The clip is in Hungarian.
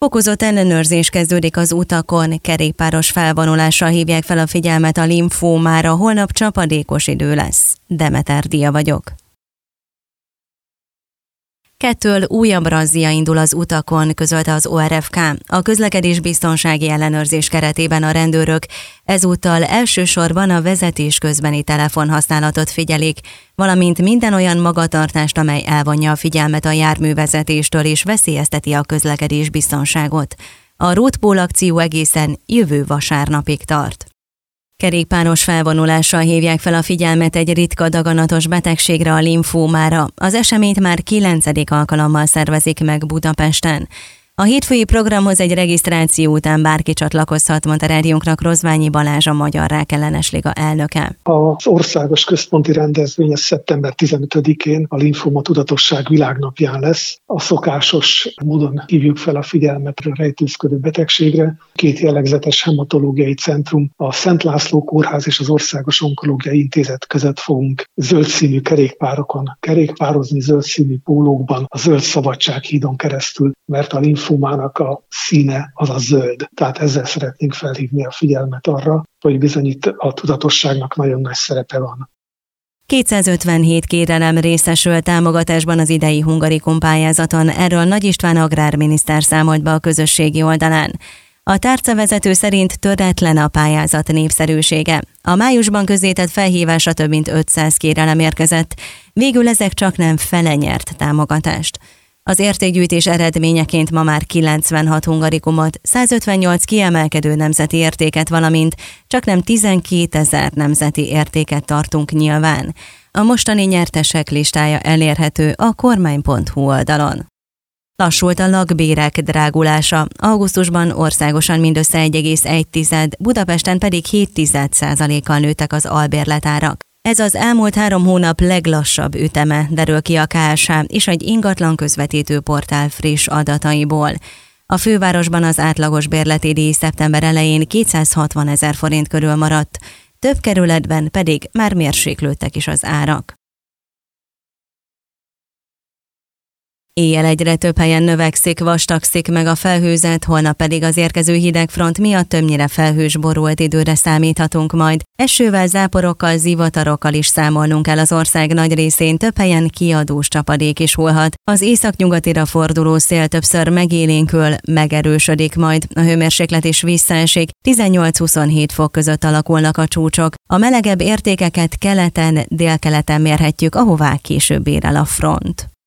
Fokozott ellenőrzés kezdődik az utakon, kerékpáros felvonulással hívják fel a figyelmet a limfómára, holnap csapadékos idő lesz. Demeter Dia vagyok. 2 újabb razzia indul az utakon, közölte az ORFK. A közlekedésbiztonsági ellenőrzés keretében a rendőrök ezúttal elsősorban a vezetés közbeni telefonhasználatot figyelik, valamint minden olyan magatartást, amely elvonja a figyelmet a járművezetéstől és veszélyezteti a közlekedésbiztonságot. A Roadball akció egészen jövő vasárnapig tart. Kerékpáros felvonulással hívják fel a figyelmet egy ritka daganatos betegségre, a limfómára. Az eseményt már 9. alkalommal szervezik meg Budapesten. A hétfői programhoz egy regisztráció után bárki csatlakozhat, mondta rádiónknak Rozványi Balázs, a Magyar Rákellenes Liga elnöke. Az országos központi rendezvény szeptember 15-én a Limfóma Tudatosság Világnapján lesz. A szokásos módon hívjuk fel a figyelmet a rejtőzködő betegségre. 2 jellegzetes hematológiai centrum, a Szent László Kórház és az Országos Onkológiai Intézet között fogunk zöld színű kerékpárokon kerékpározni, zöld színű pólókban, a Zöld Szabadsághídon keresztül, mert a limfómának a színe az a zöld. Tehát ezzel szeretnénk felhívni a figyelmet arra, hogy bizony itt a tudatosságnak nagyon nagy szerepe van. 257 kérelem részesült támogatásban az idei Hungarikum pályázaton, erről Nagy István agrárminiszter számolt be a közösségi oldalán. A tárcavezető szerint töretlen a pályázat népszerűsége. A májusban közzétett felhívásra több mint 500 kérelem érkezett, végül ezek csaknem fele nyert támogatást. Az értékgyűjtés eredményeként ma már 96 hungarikumot, 158 kiemelkedő nemzeti értéket, valamint csaknem 12 000 nemzeti értéket tartunk nyilván. A mostani nyertesek listája elérhető a kormány.hu oldalon. Lassult a lakbérek drágulása. Augusztusban országosan mindössze 1,1, Budapesten pedig 0,7%-kal nőttek az albérletárak. Ez az elmúlt 3 hónap leglassabb üteme, derül ki a KSH és egy ingatlan közvetítő portál friss adataiból. A fővárosban az átlagos bérleti díj szeptember elején 260 000 forint körül maradt, több kerületben pedig már mérséklődtek is az árak. Éjjel egyre több helyen növekszik, vastagszik meg a felhőzet, holnap pedig az érkező hidegfront miatt többnyire felhős, borult időre számíthatunk majd. Esővel, záporokkal, zivatarokkal is számolnunk kell az ország nagy részén, több helyen kiadós csapadék is hullhat. Az északnyugatira forduló szél többször megélénkül, megerősödik majd. A hőmérséklet is visszaesik, 18-27 fok között alakulnak a csúcsok. A melegebb értékeket keleten, délkeleten mérhetjük, ahová később ér el a front.